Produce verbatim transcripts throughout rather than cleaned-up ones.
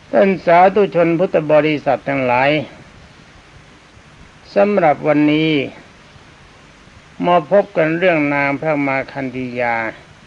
ท่านสาธุชนพุทธบริษัททั้งหลายสำหรับวันนี้มาพบกันเรื่องนางพระมาคันธียา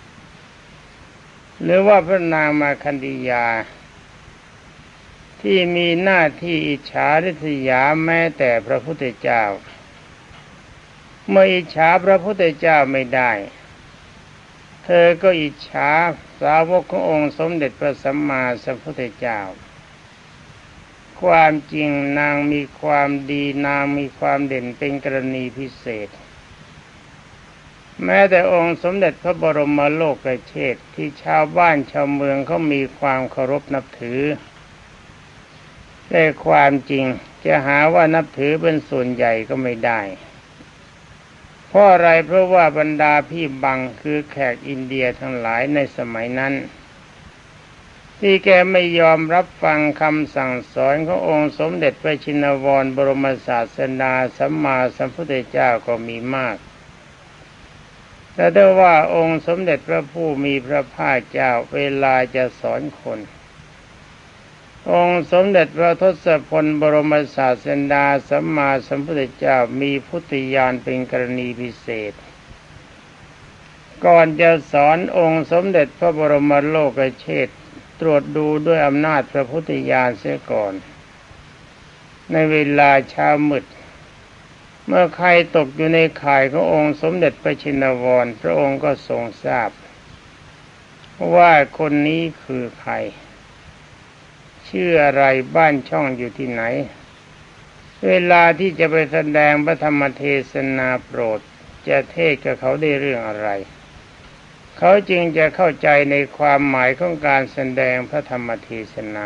หรือว่าพระนางมาคันธียาที่มีหน้าที่อิจฉาริษยาแม้แต่พระพุทธเจ้าเมื่ออิจฉาพระพุทธเจ้าไม่ได้เธอก็อิจฉาสาวกขององค์สมเด็จพระสัมมาสัมพุทธเจ้าความจริงนางมีความดีนางมีความเด่นเป็นกรณีพิเศษแม้แต่องค์สมเด็จพระบรมโลกเชษฐ์ที่ชาวบ้านชาวเมืองเขามีความเคารพนับถือแต่ความจริงจะหาว่านับถือเป็นส่วนใหญ่ก็ไม่ได้เพราะอะไรเพราะว่าบรรดาพี่บังคือแขกอินเดียทั้งหลายในสมัยนั้นที่แกไม่ยอมรับฟังคำสั่งสอนขององค์สมเด็จพระชินวรบรมศาสดาสัมมาสัมพุทธเจ้าก็มีมากแต่ได้ว่าองค์สมเด็จพระผู้มีพระภาคเจ้าเวลาจะสอนคนองค์สมเด็จพระทศพลบรมศาสดาสัมมาสัมพุทธเจ้ามีพุทธญาณเป็นกรณีพิเศษก่อนจะสอนองค์สมเด็จพระบรมโลกเชษฐ์ตรวจดูด้วยอำนาจพระพุทธญาณเสียก่อนในเวลาเช้ามืดเมื่อใครตกอยู่ในข่ายขององค์สมเด็จพระชินวรพระองค์ก็ทรงทราบว่าคนนี้คือใครชื่ออะไรบ้านช่องอยู่ที่ไหนเวลาที่จะไปแสดงพระธรรมเทศนาโปรดจะเทศกับเขาได้เรื่องอะไรเขาจึงจะเข้าใจในความหมายของการแสดงพระธรรมเทศนา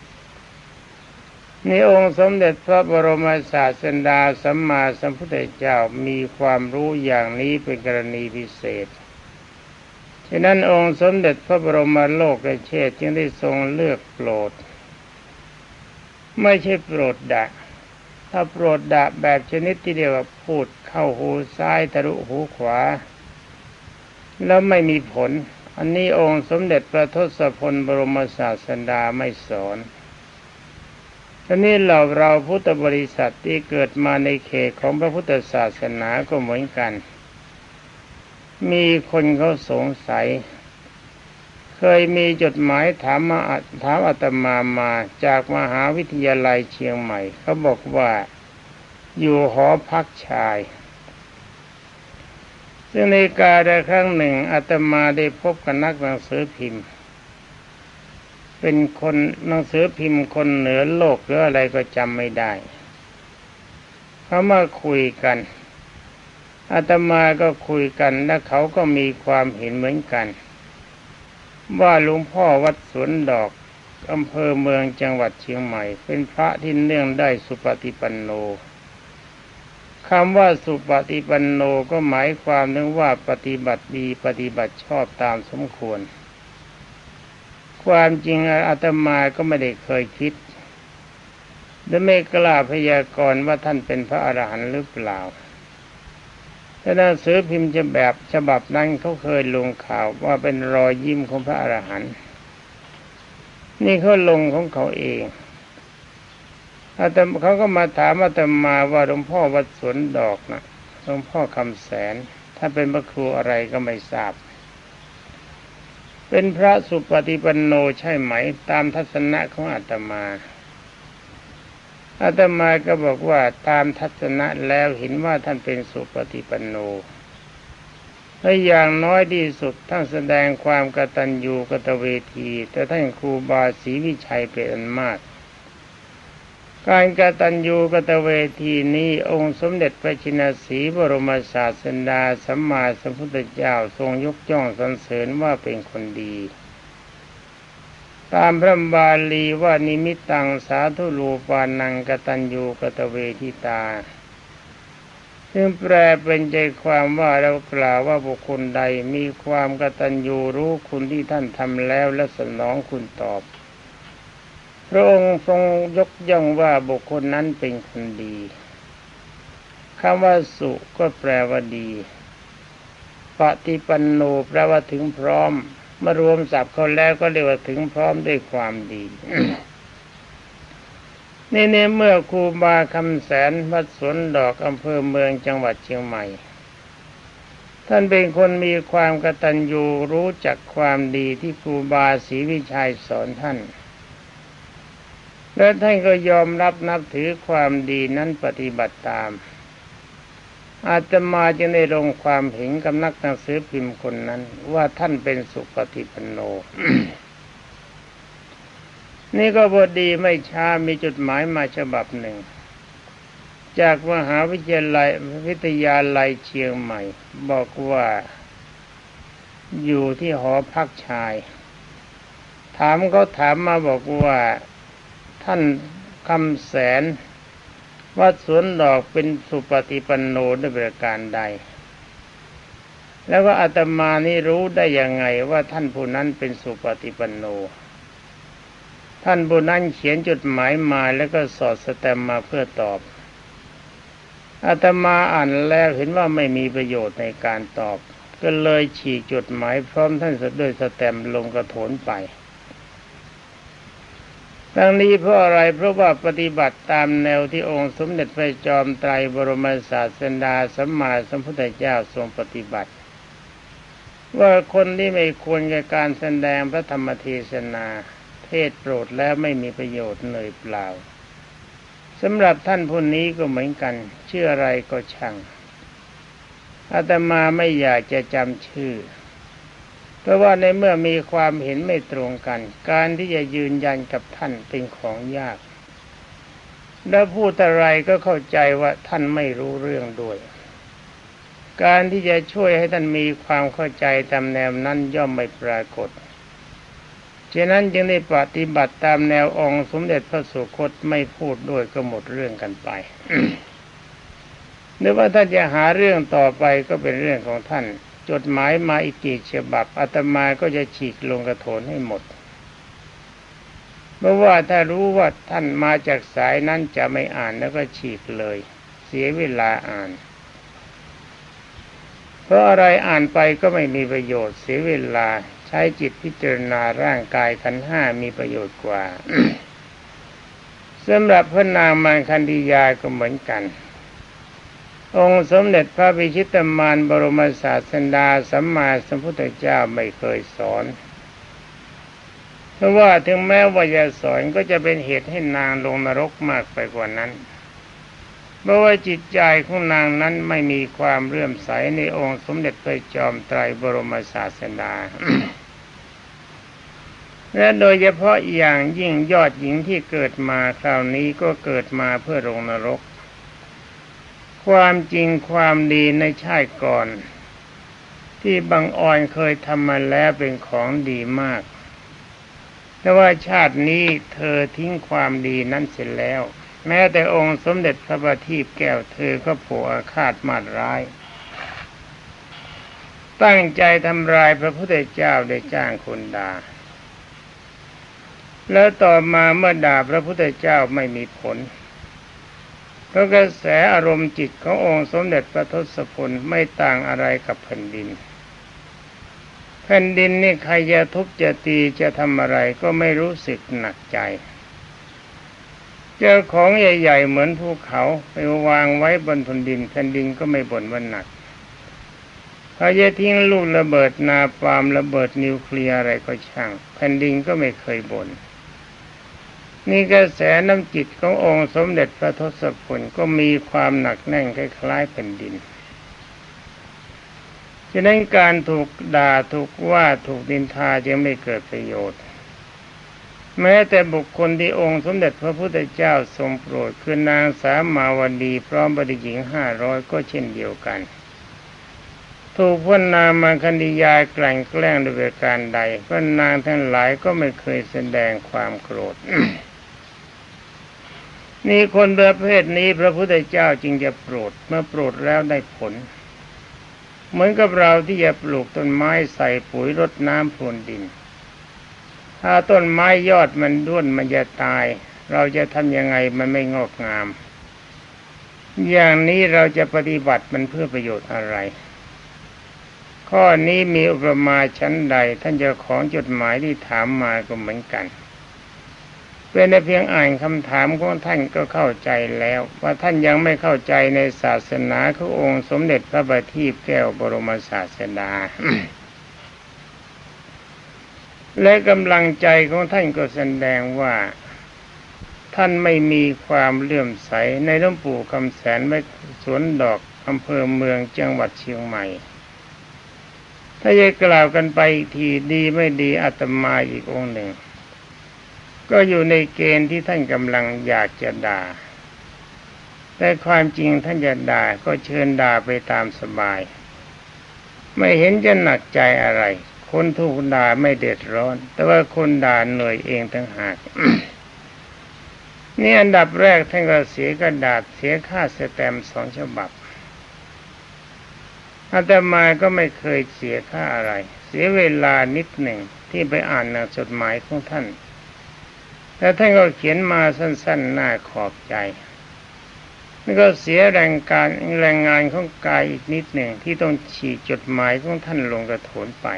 ในองค์สมเด็จพระบรมศาสดาสัมมาสัมพุทธเจ้ามีความรู้อย่างนี้เป็นกรณีพิเศษฉะนั้นองค์สมเด็จพระบรมโลกเชษฐ์จึงได้ทรงเลือกโปรดไม่ใช่โปรดด่าถ้าโปรดด่าแบบชนิดที่เรียกว่าพูดเข้าหูซ้ายทะลุหูขวาแล้วไม่มีผลอันนี้องค์สมเด็จพระทศพลบรมศาสดาไม่สอนทีนี้เราเราพุทธบริษัทที่เกิดมาในเขตของพระพุทธศาสนาก็เหมือนกันมีคนเขาสงสัยเคยมีจดหมายถามมาถามอาตมามาจากมหาวิทยาลัยเชียงใหม่เขาบอกว่าอยู่หอพักชายซึ่งในกาลครั้งหนึ่งอาตมาได้พบกับนักหนังสือพิมพ์เป็นคนหนังสือพิมพ์คนเหนือโลกหรืออะไรก็จำไม่ได้เขามาคุยกันอาตมาก็คุยกันและเขาก็มีความเห็นเหมือนกันว่าหลวงพ่อวัดสวนดอกอำเภอเมืองจังหวัดเชียงใหม่เป็นพระที่เนื่องได้สุปฏิปันโนคำว่าสุปฏิปันโนก็หมายความถึงว่าปฏิบัติดีปฏิบัติชอบตามสมควรความจริงอาตมาก็ไม่ได้เคยคิดและไม่กล้าพยากรณ์ว่าท่านเป็นพระอรหันต์หรือเปล่าแต่หนังสือพิมพ์ฉบับฉบับนั้นเขาเคยลงข่าวว่าเป็นรอยยิ้มของพระอรหันต์นี่เขาลงของเขาเองอาตมาเขาก็มาถามอาตมาว่าหลวงพ่อวัดสวนดอกนะหลวงพ่อคำแสนถ้าเป็นพระครูอะไรก็ไม่ทราบเป็นพระสุปฏิปันโนใช่ไหมตามทัศนะของอาตมาอาตมาก็บอกว่าตามทัศนะแล้วเห็นว่าท่านเป็นสุปฏิปันโนและอย่างน้อยที่สุดท่านแสดงความกตัญญูกตเวทีแต่ท่านครูบาศรีวิชัยเป็นอันมากการกตัญญูกตเวทีนี้องค์สมเด็จพระชินสีห์บรมศาสดาสัมมาสัมพุทธเจ้าทรงยกย่องสรรเสริญว่าเป็นคนดีตามพระบาลีว่านิมิตตังสาธุรูปานังกตัญญูกตเวทิตาซึ่งแปลเป็นใจความว่าเรากล่าวว่าบุคคลใดมีความกตัญญูรู้คุณที่ท่านทำแล้วและสนองคุณตอบพระองค์ทรงยกย่องว่าบุคคลนั้นเป็นคนดีคำว่าสุก็แปลว่าดีปฏิปันโนแปลว่าถึงพร้อมมารวมศัพท์เขาแล้วก็เรียกว่าถึงพร้อมด้วยความดีนี่เนี่ยเมื่อครูบาคำแสนวัดสวนดอกอำเภอเมืองจังหวัดเชียงใหม่ท่านเป็นคนมีความกตัญญูรู้จักความดีที่ครูบาศรีวิชัยสอนท่านและท่านก็ยอมรับนับถือความดีนั้นปฏิบัติตามอาตมาจึงได้ลงความเห็นกับนักหนังสือพิมพ์คนนั้นว่าท่านเป็นสุปฏิปันโน นี่ก็พอดีไม่ช้ามีจดหมายมาฉบับหนึ่งจากมหาวิทยาลัยวิทยาลัยเชียงใหม่บอกว่าอยู่ที่หอพักชายถามเขาถามมาบอกว่าท่านคำแสนวัดสวนดอกเป็นสุปฏิปันโนด้วยประการใดแล้วก็อาตมานี่รู้ได้ยังไงว่าท่านผู้นั้นเป็นสุปฏิปันโนท่านผู้นั้นเขียนจดหมายมาแล้วก็สอดสแตมป์มาเพื่อตอบอาตมาอ่านแล้วเห็นว่าไม่มีประโยชน์ในการตอบก็เลยฉีกจดหมายพร้อมท่านด้วยสแตมป์ลงกระโถนไปดังนี้เพราะอะไรเพราะว่าปฏิบัติตามแนวที่องค์สมเด็จพระจอมไตรบรมศาสดาสัมมาสัมพุทธเจ้าทรงปฏิบัติว่าคนที่ไม่ควรแก่การแสดงพระธรรมเทศนาเทศโปรดแล้วไม่มีประโยชน์เลยเปล่าสำหรับท่านผู้นี้ก็เหมือนกันชื่ออะไรก็ช่างอาตมาไม่อยากจะจำชื่อเพราะว่าในเมื่อมีความเห็นไม่ตรงกันการที่จะยืนยันกับท่านเป็นของยากแล้วพูดอะไรก็เข้าใจว่าท่านไม่รู้เรื่องด้วยการที่จะช่วยให้ท่านมีความเข้าใจตามแนวนั้นย่อมไม่ปรากฏฉะนั้นจึงได้ปฏิบัติตามแนวองค์สมเด็จพระสุคตไม่พูดด้วยก็หมดเรื่องกันไป หรือว่าถ้าจะหาเรื่องต่อไปก็เป็นเรื่องของท่านจดหมายมาอีกกี่ฉบับอาตมาก็จะฉีกลงกระโถนให้หมดเพราะว่าถ้ารู้ว่าท่านมาจากสายนั้นจะไม่อ่านแล้วก็ฉีกเลยเสียเวลาอ่านเพราะอะไรอ่านไปก็ไม่มีประโยชน์เสียเวลาใช้จิตพิจารณาร่างกายขันธ์ห้ามีประโยชน์กว่า สำหรับพระนางมารคันธียาก็เหมือนกันองค์สมเด็จพระพิชิตมารบรมศาสดาสัมมาสัมพุทธเจ้าไม่เคยสอนเพราะว่าถึงแม้ว่าจะสอนก็จะเป็นเหตุให้นางลงนรกมากไปกว่านั้นเพราะว่าจิตใจของนางนั้นไม่มีความเลื่อมใสในองค์สมเด็จพระจอมไตรบรมศาสดา และโดยเฉพาะอย่างยิ่งยอดหญิงที่เกิดมาคราวนี้ก็เกิดมาเพื่อลงนรกความจริงความดีในชาติก่อนที่บังอ่อนเคยทำมาแล้วเป็นของดีมากแต่ว่าชาตินี้เธอทิ้งความดีนั้นเสร็จแล้วแม้แต่องค์สมเด็จพระบัณฑิตแก้วเธอก็ผูกอาฆาตมาตร้ายตั้งใจทำลายพระพุทธเจ้าได้จ้างคนด่าแล้วต่อมาเมื่อด่าพระพุทธเจ้าไม่มีผลเพราะกระแสอารมณ์จิตขององค์สมเด็จพระทศพลไม่ต่างอะไรกับแผ่นดินแผ่นดินนี่ใครจะทุบจะตีจะทำอะไรก็ไม่รู้สึกหนักใจเจอของใหญ่ๆเหมือนภูเขาไปวางไว้บนแผ่นดินแผ่นดินก็ไม่บ่นว่าหนักพอจะทิ้งลูกระเบิดนาปาล์มระเบิดนิวเคลียร์อะไรก็ช่างแผ่นดินก็ไม่เคยบ่นนี่กระแสน้ำจิตขององค์สมเด็จพระทศพลก็มีความหนักแน่นคล้ายๆแผ่นดินฉะนั้นการถูกด่าถูกว่าถูกนินทาจึงไม่เกิดประโยชน์แม้แต่บุคคลที่องค์สมเด็จพระพุทธเจ้าทรงโปรดคือนางสามาวดีพร้อมบริหญิงห้าร้อยก็เช่นเดียวกันถูกพระนางมารคันธียากลั่นแกล้งด้วยประการใดพระนางทั้งหลายก็ไม่เคยแสดงความโกรธ นี่คนประเภทนี้พระพุทธเจ้าจึงจะโปรดเมื่อโปรดแล้วได้ผลเหมือนกับเราที่จะปลูกต้นไม้ใส่ปุ๋ยรดน้ำพรวนดินถ้าต้นไม้ยอดมันด้วนมันจะตายเราจะทำยังไงมันไม่งอกงามอย่างนี้เราจะปฏิบัติมันเพื่อประโยชน์อะไรข้อนี้มีอุปมาชั้นใดท่านเจ้าของจดหมายที่ถามมาก็เหมือนกันเปเป็นแต่เพียงอ่านคำถามของท่านก็เข้าใจแล้วว่าท่านยังไม่เข้าใจในศาสนาขององค์สมเด็จพระบัณฑิตแก้วบรมศาสดา และกำลังใจของท่านก็แสดงว่าท่านไม่มีความเลื่อมใสในหลวงปู่คำแสนไว้สวนดอกอำเภอเมืองจังหวัดเชียงใหม่ถ้าจะกล่าวกันไปอีกทีดีไม่ดีอาตมาอีกองค์หนึ่งก็อยู่ในเกณฑ์ที่ท่านกำลังอยากจะด่าแต่ความจริงท่านจะด่าก็เชิญด่าไปตามสบายไม่เห็นจะหนักใจอะไรคนถูกด่าไม่เดือดร้อนแต่ว่าคนด่าเหนื่อยเองต่างหาก นี่อันดับแรกท่านก็เสียกระดาษเสียค่าสแตมป์สองฉบับอาตมาก็ไม่เคยเสียค่าอะไรเสียเวลานิดหนึ่งที่ไปอ่านหนังจดหมายของท่านแล้วท่านก็เขียนมาสั้นๆน่าขอบใจแล้วก็เสียแรงการแรงงานของกายอีกนิดหนึ่งที่ต้องฉีกจดหมายของท่านลงกระโถนไป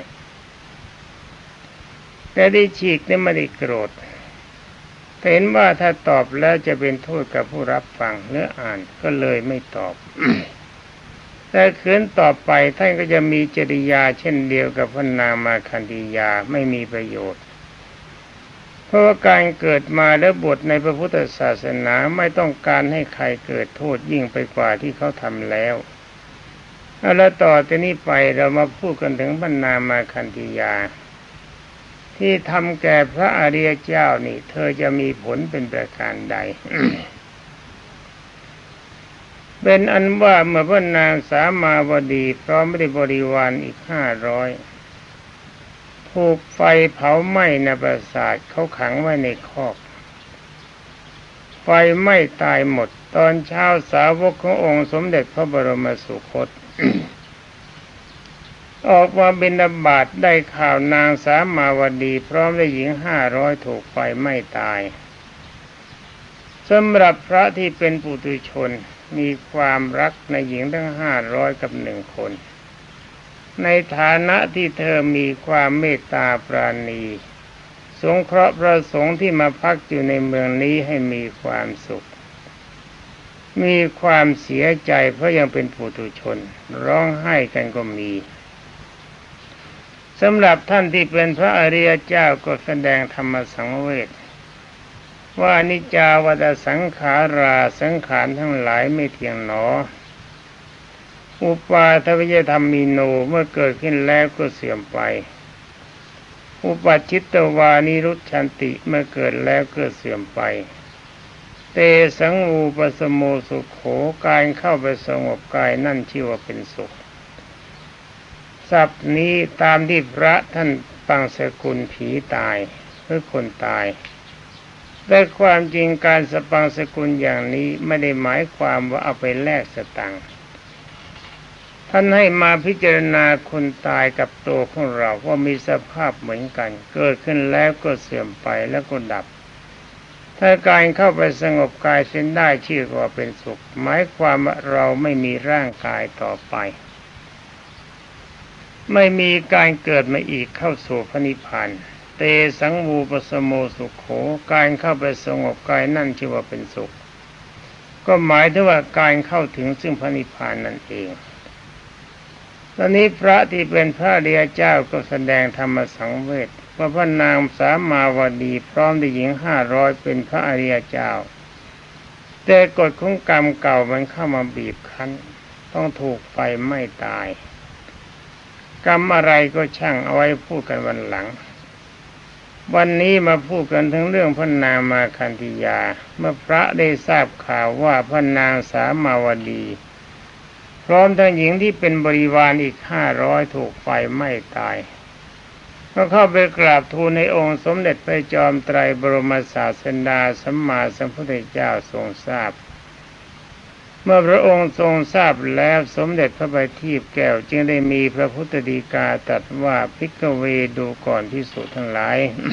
แต่ได้ฉีกนี่ไม่ได้โกรธเห็นว่าถ้าตอบแล้วจะเป็นโทษกับผู้รับฟังหรืออ่านก็เลยไม่ตอบ แต่คืนต่อไปท่านก็จะมีจริยาเช่นเดียวกับพระนางมาคันธียาไม่มีประโยชน์เพราะว่าการเกิดมาและบวชในพระพุทธศาสนาไม่ต้องการให้ใครเกิดโทษยิ่งไปกว่าที่เขาทำแล้วแล้วต่อจากนี้ไปเรามาพูดกันถึงพระนางมาคันธียาที่ทำแก่พระอริยเจ้านี่เธอจะมีผลเป็นประการใด เป็นอันว่าเมื่อพระนางสามาวดีพร้อมด้วยบริวารอีกห้าร้อยถูกไฟเผาไหม้ในปราสาทเขาขังไว้ในคอกไฟไหม้ตายหมดตอนเช้าสาวกขององค์สมเด็จพระบรมสุคต ออกมาบิณฑบาตได้ข่าวนางสามาวดีพร้อมด้วยหญิงห้าร้อยถูกไฟไหม้ตายสำหรับพระที่เป็นปุถุชนมีความรักในหญิงทั้งห้าร้อยกับหนึ่งคนในฐานะที่เธอมีความเมตตาปราณีสงเคราะห์พระสงฆ์ที่มาพักอยู่ในเมืองนี้ให้มีความสุขมีความเสียใจเพราะยังเป็นปุถุชนร้องไห้กันก็มีสำหรับท่านที่เป็นพระอริยเจ้าก็แสดงธรรมสังเวชว่านิจจาวัฏสังขาราสังขารทั้งหลายไม่เที่ยงหนออุปาทวิยธรรมมีโนเมื่อเกิดขึ้นแล้วก็เสื่อมไปอุปัชชิตวานิรุชชันติเมื่อเกิดแล้วก็เสื่อมไปเตสังอูปสโมสุขโขการเข้าไปสงบกายนั่นชื่อว่าเป็นสุขศัพท์นี้ตามที่พระท่านปังสกุลผีตายหรือคนตายแต่ความจริงการสปังสกุลอย่างนี้ไม่ได้หมายความว่าเอาไปแลกสตังค์ท่านให้มาพิจารณาคนตายกับตัวของเราว่ามีสภาพเหมือนกันเกิดขึ้นแล้วก็เสื่อมไปแล้วก็ดับถ้าการเข้าไปสงบกายเส้นได้ชื่อว่าเป็นสุขหมายความว่าเราไม่มีร่างกายต่อไปไม่มีการเกิดมาอีกเข้าสู่พระนิพพานเตสังวูปสโมสุขโขการเข้าไปสงบกายนั่นชื่อว่าเป็นสุขก็หมายถึงว่าการเข้าถึงซึ่งพระนิพพานนั่นเองตอนนี้พระที่เป็นพระอริยเจ้าก็แสดงธรรมสังเวชว่าพระนางสามาวดีพร้อมด้วยหญิงห้าร้อยเป็นพระอริยเจ้าแต่กฎของกรรมเก่ามันเข้ามาบีบคั้นต้องถูกไฟไหม้ตายกรรมอะไรก็ช่างเอาไว้พูดกันวันหลังวันนี้มาพูดกันถึงเรื่องพระนางมาคันธียาเมื่อพระได้ทราบข่าวว่าพระนางสามาวดีพร้อมทั้งหญิงที่เป็นบริวารอีกห้าร้อยถูกไฟไหม้ตายก็เข้าไปกราบทูลในองค์สมเด็จพระจอมไตรบรมศาสดาสัมมาสัมพุทธเจ้าทรงทราบเมื่อพระองค์ทรงทราบแล้วสมเด็จพระบัณฑิตแก้วจึงได้มีพระพุทธฎีกาตรัสว่าภิกขเวดูก่อนภิกษุทั้งหลาย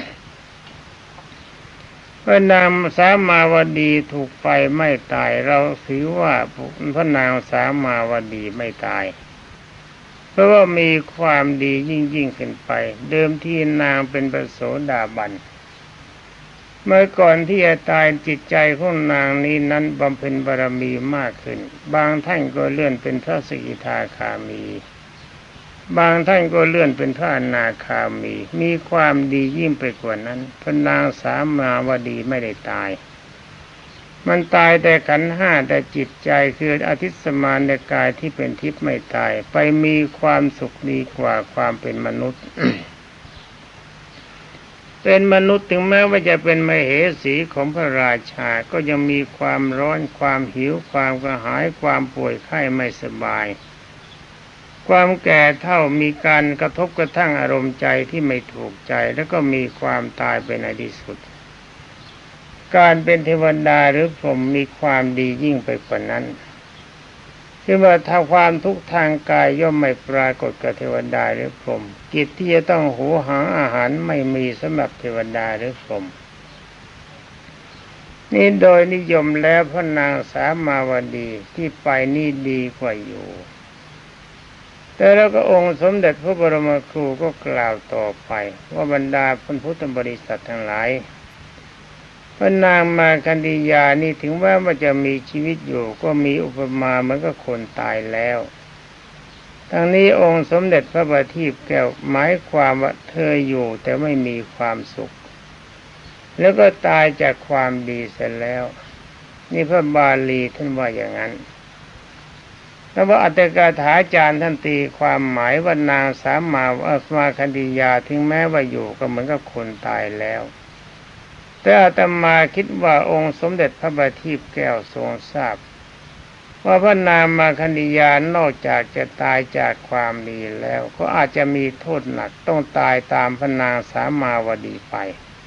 พระนางสามาวดีถูกไฟไหม้ตายเราถือว่าพระนางสามาวดีไม่ตายเพราะว่ามีความดียิ่งยิ่งขึ้นไปเดิมที่นางเป็นพระโสดาบันเมื่อก่อนที่จะตายจิตใจของนางนี้นั้นบำเพ็ญบารมีมากขึ้นบางท่านก็เลื่อนเป็นพระสกิทาคามีบางท่านก็เลื่อนเป็นพระอนาคามีมีความดียิ่งไปกว่านั้นพระนางสามาวดีไม่ได้ตายมันตายแต่ขันธ์ห้าแต่จิตใจคืออธิสมานในกายที่เป็นทิพย์ไม่ตายไปมีความสุขดีกว่าความเป็นมนุษย์ เป็นมนุษย์ถึงแม้ว่าจะเป็นมเหสีของพระราชาก็ยังมีความร้อนความหิวความกระหายความป่วยไข้ไม่สบายความแก่เฒ่ามีการกระทบกระทั่งอารมณ์ใจที่ไม่ถูกใจแล้วก็มีความตายเป็นในที่สุดการเป็นเทวดาหรือพรหมมีความดียิ่งไปกว่านั้นคือว่าถ้าความทุกข์ทางกายย่อมไม่ปรากฏกับเทวดาหรือพรหมกิจที่จะต้องหูหาอาหารไม่มีสำหรับเทวดาหรือพรหมนี่โดยนิยมแล้วพระนางสามาวดีที่ไปนี่ดีกว่าอยู่แต่แล้วก็องค์สมเด็จพระบรมครูก็กล่าวต่อไปว่าบรรดาพุทธบริษัททั้งหลายพระนางมาคันธียานี่ถึงแม้ว่าจะมีชีวิตอยู่ก็มีอุปมาเหมือนกับคนตายแล้วทั้งนี้องค์สมเด็จพระบัณฑิตแก้วหมายความว่าเธออยู่แต่ไม่มีความสุขแล้วก็ตายจากความดีเสร็จแล้วนี่พระบาลีท่านว่าอย่างนั้นแล้วว่าอัตถกถาจารย์ท่านตีความหมายว่านางสามามาคันธียาถึงแม้ว่าอยู่ก็เหมือนกับคนตายแล้วแต่อาตมาคิดว่าองค์สมเด็จพระบัณฑิตแก้วทรงทราบว่าพระนางมาคันธียานอกจากจะตายจากความดีแล้วก็อาจจะมีโทษหนักต้องตายตามพระนางสามาวดีไป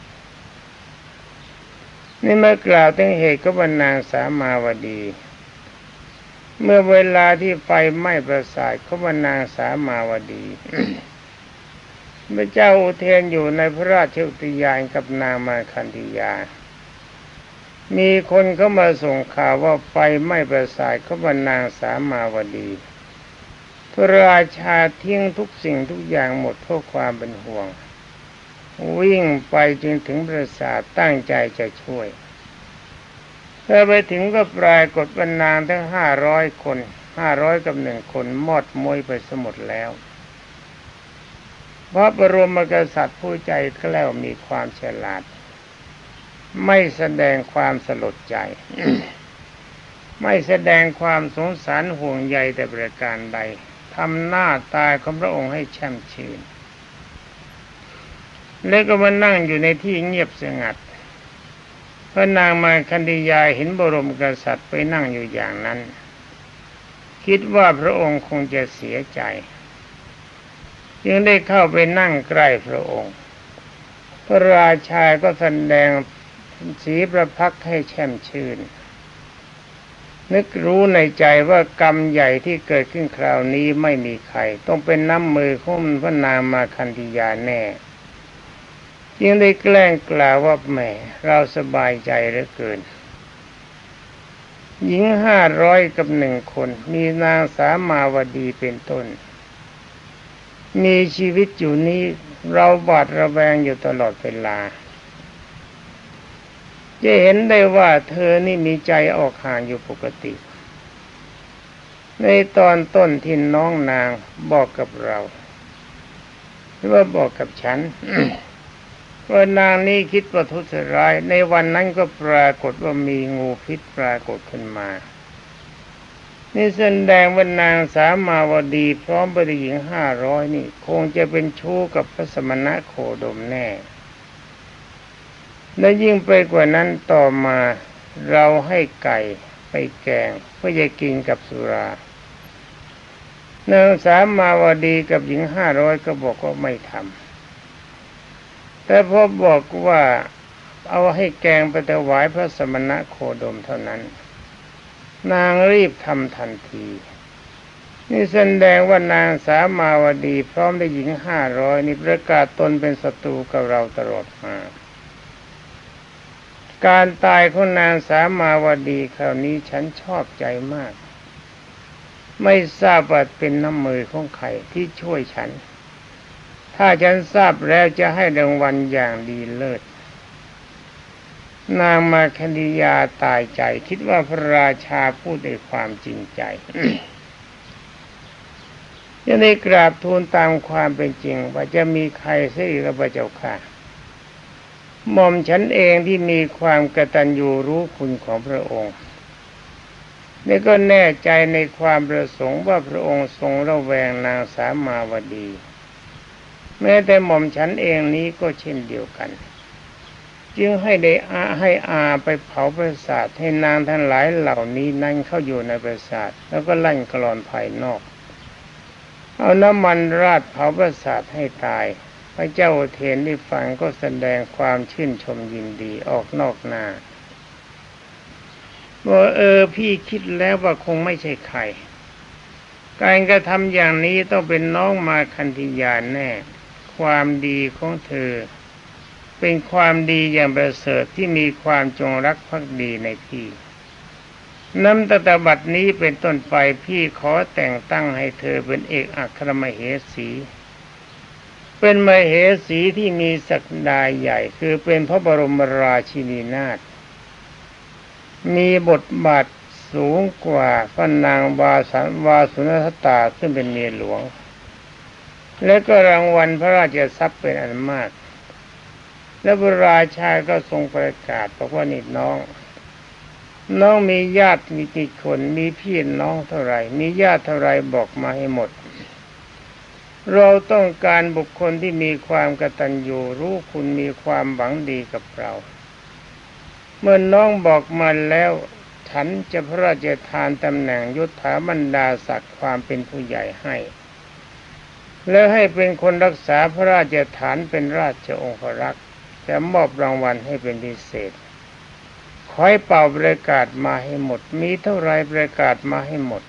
นี่เมื่อกล่าวถึงเหตุก็พระนางสามาวดีเมื่อเวลาที่ไฟไหม้ปราสาทของพระนางสามาวดี พระเจ้าอุเทนอยู่ในพระราชอุทยานกับนางมาคันธียามีคนเข้ามาส่งข่าวว่าไฟไหม้ปราสาทของพระนางสามาวดีพระราชาทิ้งทุกสิ่งทุกอย่างหมดเพราะความเป็นห่วงวิ่งไปจนถึงปราสาทตั้งใจจะช่วยเธอไปถึงก็ปรากฏว่านางทั้งห้าร้อยคนห้าร้อยกับหนึ่งคนมอดมวยไปสมดแล้วพระบรมกษัตริย์ผู้ใจแกล้วมีความฉลาดไม่แสดงความสลดใจ ไม่แสดงความสงสารห่วงใยแต่ประการใดทำหน้าตาของพระองค์ให้แช่มชื่นแล้วก็มานั่งอยู่ในที่เงียบสงัดพระนางมาคันธียาเห็นบรมกษัตริย์ไปนั่งอยู่อย่างนั้นคิดว่าพระองค์คงจะเสียใจจึงได้เข้าไปนั่งใกล้พระองค์พระราชาก็แสดงสีประภักษ์ให้แช่มชื่นนึกรู้ในใจว่ากรรมใหญ่ที่เกิดขึ้นคราวนี้ไม่มีใครต้องเป็นน้ำมือของพระนางมาคันธียาแน่จึงได้แกล้งกล่าวว่าแหมเราสบายใจเหลือเกินหญิงห้าร้อยกับหนึ่งคนมีนางสามาวดีเป็นต้นมีชีวิตอยู่นี้เราบาดระแวงอยู่ตลอดเวลาจะเห็นได้ว่าเธอนี่มีใจออกห่างอยู่ปกติในตอนต้นที่น้องนางบอกกับเราหรือว่าบอกกับฉัน ว่านางนี้คิดประทุษร้ายในวันนั้นก็ปรากฏว่ามีงูพิษปรากฏขึ้นมานี่แสดงว่านางสามาวดีพร้อมบริหญิงห้าร้อยนี่คงจะเป็นชู้กับพระสมณะโคดมแน่และยิ่งไปกว่านั้นต่อมาเราให้ไก่ไปแกงเพื่อจะกินกับสุรานางสามาวดีกับหญิงห้าร้อยก็บอกว่าไม่ทำแต่พอบอกว่าเอาให้แกงไปถวายพระสมณะโคดมเท่านั้นนางรีบทำทันทีนี่แสดงว่านางสามาวดีพร้อมด้วยหญิงห้าร้อยนี่ประกาศตนเป็นศัตรูกับเราตลอดมาการตายของนางสามาวดีคราวนี้ฉันชอบใจมากไม่ทราบว่าเป็นน้ำมือของใครที่ช่วยฉันถ้าฉันทราบแล้วจะให้รางวัลอย่างดีเลิศนางมาคันธียาตายใจคิดว่าพระราชาพูดด้วยความจริงใจ จะได้กราบทูลตามความเป็นจริงว่าจะมีใครเสียอีกหรือเปล่าเจ้าค่ะหม่อมฉันเองที่มีความกตัญญูรู้คุณของพระองค์นี่ก็แน่ใจในความประสงค์ว่าพระองค์ทรงระแวงนางสามาวดีแม้แต่หม่อมฉันเองนี้ก็เช่นเดียวกันจึงให้ได้อาให้อาไปเผาปราสาทให้นางทั้งหลายเหล่านี้นั่งเข้าอยู่ในปราสาทแล้วก็ลั่นกลอนภายนอกเอาน้ำมันราดเผาปราสาทให้ตายพระเจ้าอุเทนได้ฟังก็แสดงความชื่นชมยินดีออกนอกหน้าว่าเออพี่คิดแล้วว่าคงไม่ใช่ใครการกระทำอย่างนี้ต้องเป็นน้องมาคันธียาแน่ความดีของเธอเป็นความดีอย่างประเสริฐที่มีความจงรักภักดีในพี่น้ำตาบัดนี้เป็นต้นไปพี่ขอแต่งตั้งให้เธอเป็นเอกอัครมเหสีเป็นมเหสีที่มีศักดาใหญ่คือเป็นพระบรมราชินีนาถมีบทบาทสูงกว่าพระนางวาสันวาสุนทตาซึ่งเป็นเมียหลวงและก็รางวัลพระราชทรัพย์เป็นอันมากและพระราชาก็ทรงประกาศบอกว่านี่น้องน้องมีญาติมีกี่คนมีพี่น้องเท่าไหร่มีญาติเท่าไหร่บอกมาให้หมดเราต้องการบุคคลที่มีความกตัญญูรู้คุณมีความหวังดีกับเราเมื่อน้องบอกมาแล้วฉันจะพระราชทานตำแหน่งยศถาบรรดาศักดิ์ความเป็นผู้ใหญ่ให้แล้วให้เป็นคนรักษาพระราชฐานเป็นราชองครักษ์จะมอบรางวัลให้เป็นพิเศษขอให้เป่าประกาศมาให้หมดมีเท่าไรประกาศมาให้หมด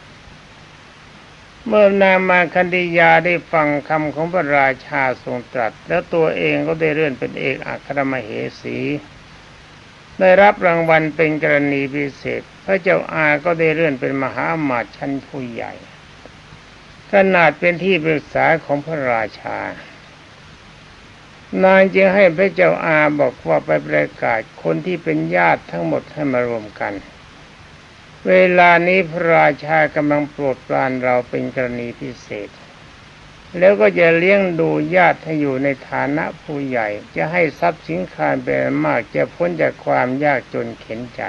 เมื่อนางมาคันธียาได้ฟังคำของพระราชาทรงตรัสแล้วตัวเองก็ได้เลื่อนเป็นเอกอัครมเหสีได้รับรางวัลเป็นกรณีพิเศษพระเจ้าอาก็ได้เลื่อนเป็นมหาอมาตย์ชั้นผู้ใหญ่ขนาดเป็นที่ปรึกษาของพระราชานางจึงให้พระเจ้าอาบอกว่าไปประกาศคนที่เป็นญาติทั้งหมดให้มารวมกันเวลานี้พระราชากำลังโปรดปรานเราเป็นกรณีพิเศษแล้วก็จะเลี้ยงดูญาติให้อยู่ในฐานะผู้ใหญ่จะให้ทรัพย์สินคานเป็นมากจะพ้นจากความยากจนเข็ญใจ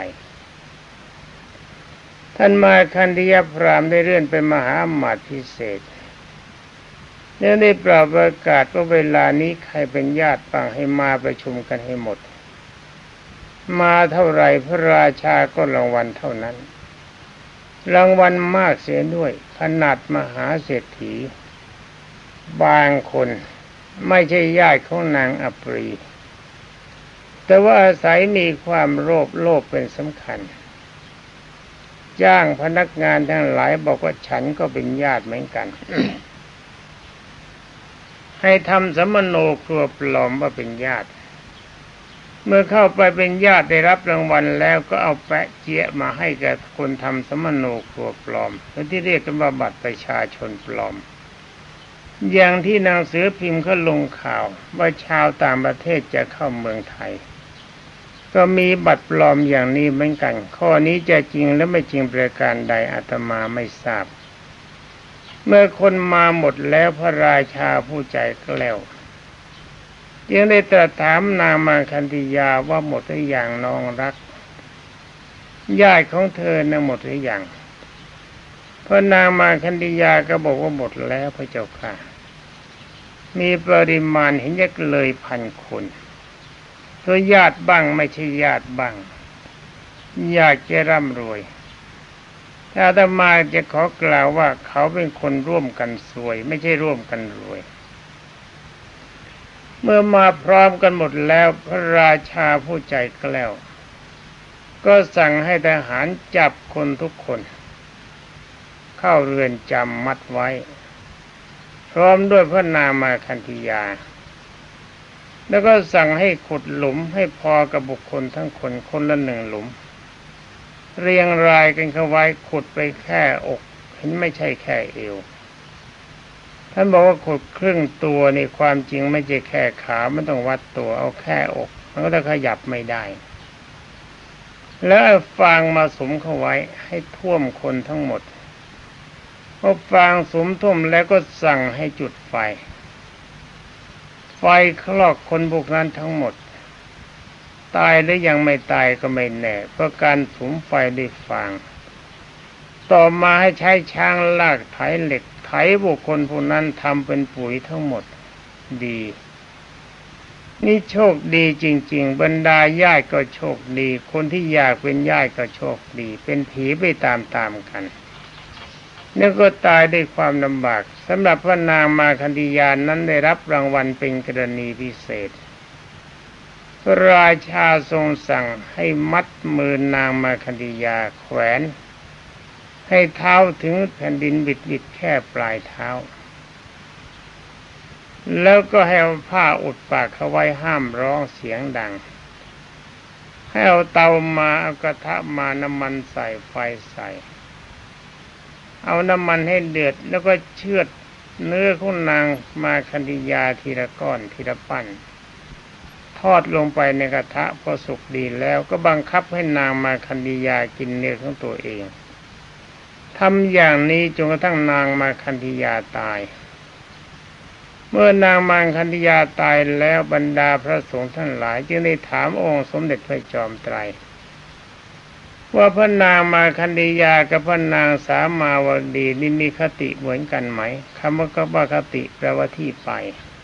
ท่านมาคันธียพราหมณ์ได้เลื่อนเป็นมหาอมาตย์พิเศษแล้วได้ปราบประกาศว่าเวลานี้ใครเป็นญาติบ้างให้มาประชุมกันให้หมดมาเท่าไรพระราชาก็รางวัลเท่านั้นรางวัลมากเสียด้วยขนาดมหาเศรษฐีบางคนไม่ใช่ญาติของนางอัปรีแต่ว่าอาศัยมีความโลภโลภเป็นสำคัญจ้างพนักงานทั้งหลายบอกว่าฉันก็เป็นญาติเหมือนกัน ให้ทำสมโนครัวปลอมว่าเป็นญาติเมื่อเข้าไปเป็นญาติได้รับรางวัลแล้วก็เอาแปะเจี๊ยะมาให้กับคนทำสมโนครัวปลอมหรือที่เรียกกันว่าบัตรประชาชนปลอมอย่างที่หนังสือพิมพ์เขาลงข่าวว่าชาวต่างประเทศจะเข้าเมืองไทยก็มีบัตรปลอมอย่างนี้เหมือนกันข้อนี้จะจริงและไม่จริงประการใดอาตมาไม่ทราบเมื่อคนมาหมดแล้วพระราชาผู้ใจแกล้วจึงได้ตรัสถามนางมาคันธียาว่าหมดหรือยังน้องรักญาติของเธอน่ะหมดหรือยังพระนางมาคันธียาก็บอกว่าหมดแล้วพระเจ้าค่ะมีปริมาณเห็นจะเลยพันคนตัวญาติบ้างไม่ใช่ญาติบ้างอยากจะร่ำรวยถ้าอาตมาจะขอกล่าวว่าเขาเป็นคนร่วมกันซวยไม่ใช่ร่วมกันรวยเมื่อมาพร้อมกันหมดแล้วพระราชาผู้ใจแกล้วก็สั่งให้ทหารจับคนทุกคนเข้าเรือนจำมัดไว้พร้อมด้วยพระนางมาคันธียาแล้วก็สั่งให้ขุดหลุมให้พอกับบุคคลทั้งคนคนละหนึ่งหลุมเรียงรายกันเข้าไว้ขุดไปแค่อกเห็นไม่ใช่แค่เอวท่านบอกว่าขุดครึ่งตัวนี่ความจริงไม่ใช่แค่ขามันต้องวัดตัวเอาแค่อกมันก็จะขยับไม่ได้แล้วเอาฟางมาสมเข้าไว้ให้ท่วมคนทั้งหมดพอฟางสมท่วมแล้วก็สั่งให้จุดไฟไฟคลอกคนพวกนั้นทั้งหมดตายหรือยังไม่ตายก็ไม่แน่เพราะการสุมไฟด้วยฟางต่อมาให้ใช้ช้างลากไถเหล็กไถบุคคลผู้นั้นทำเป็นปุ๋ยทั้งหมดดีนี่โชคดีจริงๆบรรดาญาติก็โชคดีคนที่อยากเป็นญาติก็โชคดีเป็นผีไปตามๆกันนี่ก็ตายด้วยความลำบากสำหรับพระนางมาคันธียานั้นได้รับรางวัลเป็นกรณีพิเศษพระราชาทรงสั่งให้มัดมือนางมาคันธียาแขวนให้เท้าถึงแผ่นดินบิดๆแค่ปลายเท้าแล้วก็ให้เอาผ้าอุดปากเขาไว้ห้ามร้องเสียงดังให้เอาเตามาเอากระทะมาน้ำมันใส่ไฟใส่เอาน้ำมันให้เดือดแล้วก็เชือดเนื้อของนางมาคันธียาทีละก้อนทีละปั้นทอดลงไปในกระทะพอสุกดีแล้วก็บังคับให้นางมาคันธียากินเนื้อของตัวเองทำอย่างนี้จนกระทั่งนางมาคันธียาตายเมื่อนางมาคันธียาตายแล้วบรรดาพระสงฆ์ทั้งหลายจึงได้ถามองค์สมเด็จพระจอมไตรว่าพระนางมาคันธียากับพระนางสามาวดีนี่มีคติเหมือนกันไหมคำว่าว่าคติแปลว่าที่ไป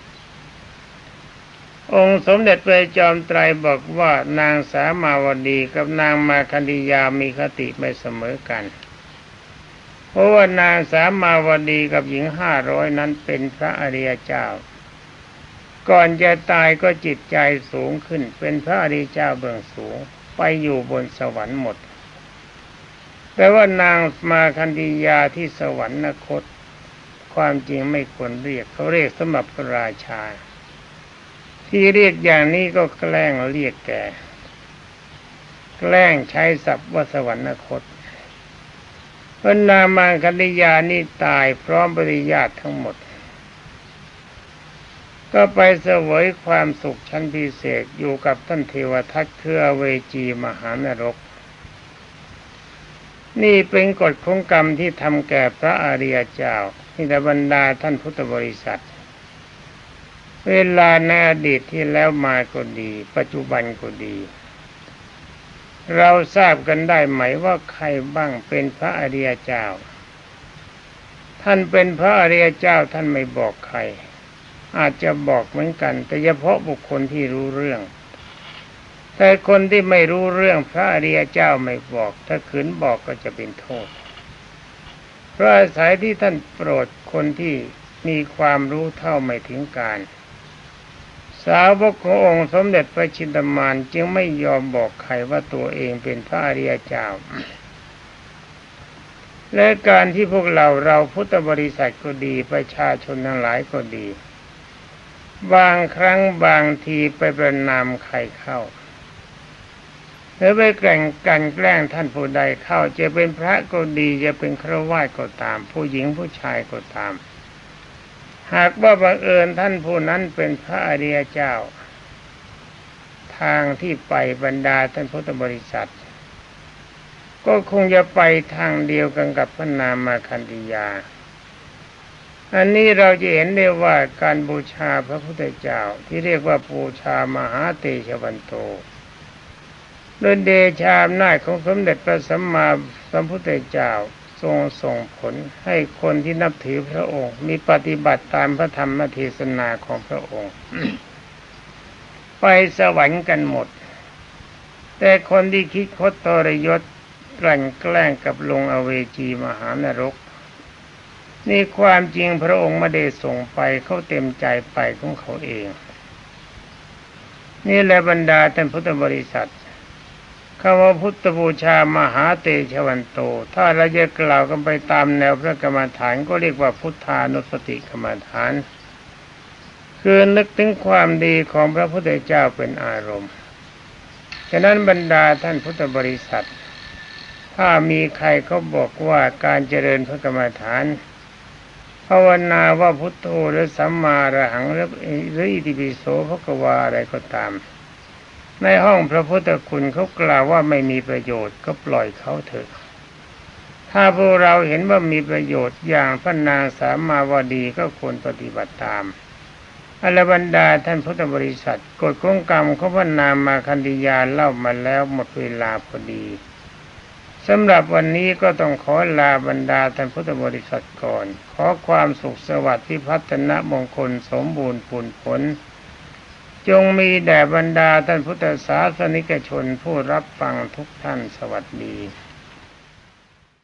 องค์สมเด็จพระจอมไตรบอกว่านางสามาวดีกับนางมาคันธียามีคติไม่เสมอกันเพราะว่านางสามาวดีกับหญิงห้าร้อยนั้นเป็นพระอริยเจ้าก่อนจะตายก็จิตใจสูงขึ้นเป็นพระอริยเจ้าเบื้องสูงไปอยู่บนสวรรค์หมดแต่ว่านางมาคันธียาที่สวรรคตความจริงไม่ควรเรียกเขาเรียกสำหรับพระราชาที่เรียกอย่างนี้ก็แกล้งเรียกแกแกล้งใช้ศัพท์ว่าสวรรคตพระนางมาคันธียานี่ตายพร้อมปริญาติทั้งหมดก็ไปเสวยความสุขชั้นพิเศษอยู่กับท่านเทวทัตคืออเวจีมหานรกนี่เป็นกฎของกรรมที่ทำแก่พระอริยเจ้าที่บรรดาท่านพุทธบริษัทเวลาในอดีตที่แล้วมาก็ดีปัจจุบันก็ดีเราทราบกันได้ไหมว่าใครบ้างเป็นพระอริยเจ้าท่านเป็นพระอริยเจ้าท่านไม่บอกใครอาจจะบอกเหมือนกันแต่เฉพาะบุคคลที่รู้เรื่องแต่คนที่ไม่รู้เรื่องพระอริยเจ้าไม่บอกถ้าขืนบอกก็จะเป็นโทษเพราะอาศัยที่ท่านโปรดคนที่มีความรู้เท่าไม่ถึงการสาวกขององค์สมเด็จพระชินมารจึงไม่ยอมบอกใครว่าตัวเองเป็นพระอริยเจ้าและการที่พวกเราเราพุทธบริษัทก็ดีประชาชนทั้งหลายก็ดีบางครั้งบางทีไปประนามใครเข้าหรือไปแกล้งกันแกล้งท่านผู้ใดเข้าจะเป็นพระก็ดีจะเป็นฆราวาสก็ตามผู้หญิงผู้ชายก็ตามหากว่าบังเอิญท่านผู้นั้นเป็นพระอริยเจ้าทางที่ไปบรรดาท่านพุทธบริษัทก็คงจะไปทางเดียวกันกับพระนางมาคันธียาอันนี้เราจะเห็นได้ว่าการบูชาพระพุทธเจ้าที่เรียกว่าบูชามหาเตชะวันโตโดยเดชะอำนาจของสมเด็จพระสัมมาสัมพุทธเจ้าทรงส่งผลให้คนที่นับถือพระองค์มีปฏิบัติตามพระธรรมเทศนาของพระองค์ ไปสวรรค์กันหมดแต่คนที่คิดคดทรยศกลั่นแกล้งกับลงอเวจีมหานรกนี่ความจริงพระองค์ไม่ได้ส่งไปเขาเต็มใจไปของเขาเองนี่แหละบรรดาท่านพุทธบริษัทคำว่าพุทธบูชามหาเตชะวันโตถ้าเราจะกล่าวกันไปตามแนวพระกรรมฐานก็เรียกว่าพุทธานุสติกรรมฐานคือนึกถึงความดีของพระพุทธเจ้าเป็นอารมณ์ฉะนั้นบรรดาท่านพุทธบริษัทถ้ามีใครเขาบอกว่าการเจริญพระกรรมฐานภาวนาว่าพุทโธหรือสัมมาอรหังหรืออิติปิโสภควาอะไรก็ตามในห้องพระพุทธคุณเขากล่าวว่าไม่มีประโยชน์ก็ปล่อยเขาเถอะถ้าพวกเราเห็นว่ามีประโยชน์อย่างพระนางสามาวดีก็ควรปฏิบัติตามอรบรรดาท่านพุทธบริษัทกฎของกรรมของพระนางมาคันธียาเล่ามาแล้วหมดเวลาพอดีสำหรับวันนี้ก็ต้องขอลาบรรดาท่านพุทธบริษัทก่อนขอความสุขสวัสดิ์ที่พัฒนมงคลสมบูรณ์ผลผลจงมีแด่บรรดาท่านพุทธศาสนิกชนผู้รับฟังทุกท่านสวัสดี